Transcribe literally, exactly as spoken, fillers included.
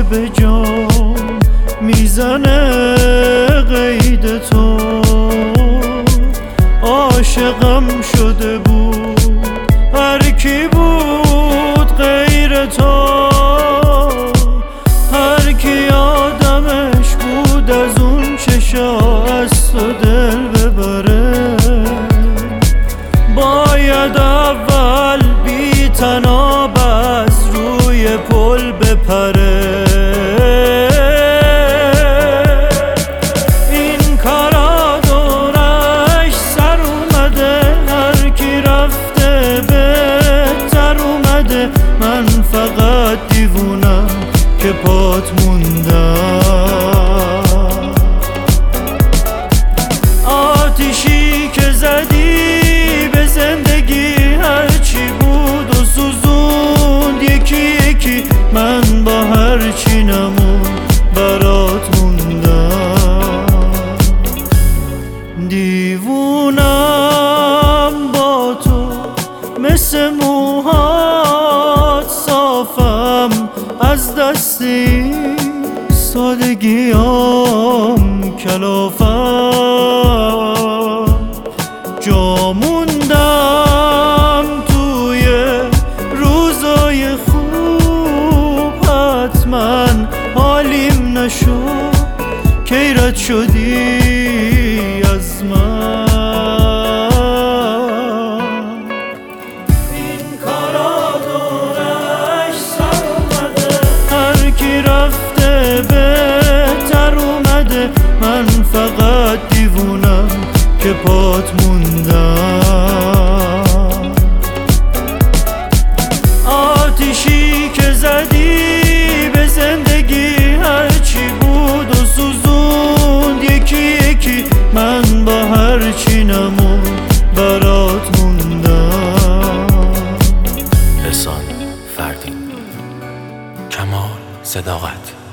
به جام میزنه قید تو. عاشقم شده بود هر کی بود غیر تو، هر کی آدمش بود از اون چشا از تو دل ببره. باید اول بی تناب از روی پل بپره. این کارا دورش سر اومده، هر کی رفته بهتر اومده. من فقط دیوونم که پات موندم. آتیشی که زدی به زندگی هرچی بود و سوزوند یکی یکی، من با هرچی نمون برات موندم. دیوونم با تو مثل موهات، صافم از دستی سادگیام کلافم. جا موندم توی روزای خوب، حتما حالیم نشد کی رد شدی از من. این کارا دورش سر اومده، هر کی رفته بهتر اومده. من فقط دیوونم که پات موندم. آتیشی که زدی به زندگی هرچی بود و سوزوند یکی یکی، من با هرچی نمون برات موندم. احسان فردین، کمال صداقت.